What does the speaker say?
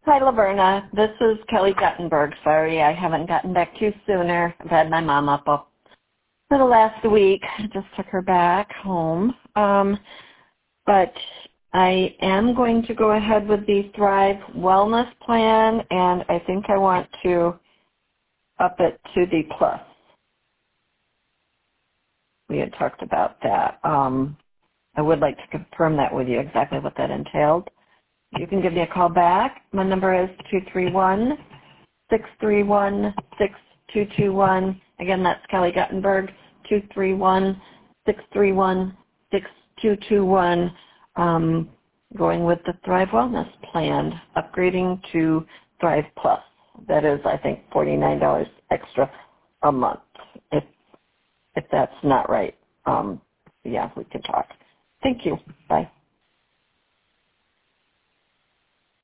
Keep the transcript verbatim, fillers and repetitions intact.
Hi, Laverna. This is Kelly Guttenberg. Sorry I haven't gotten back to you sooner. I've had my mom up for the last week. I just took her back home. Um, but I am going to go ahead with the Thrive Wellness Plan, and I think I want to up it to the Plus. We had talked about that. Um, I would like to confirm that with you, exactly what that entailed. You can give me a call back. My number is two three one, six three one, six two two one. Again, that's Kelly Guttenberg, two three one, six three one, six two two one. Um, going with the Thrive Wellness Plan, upgrading to Thrive Plus. That is, I think, forty-nine dollars extra a month. If, if that's not right, um, yeah, we can talk. Thank you. Bye.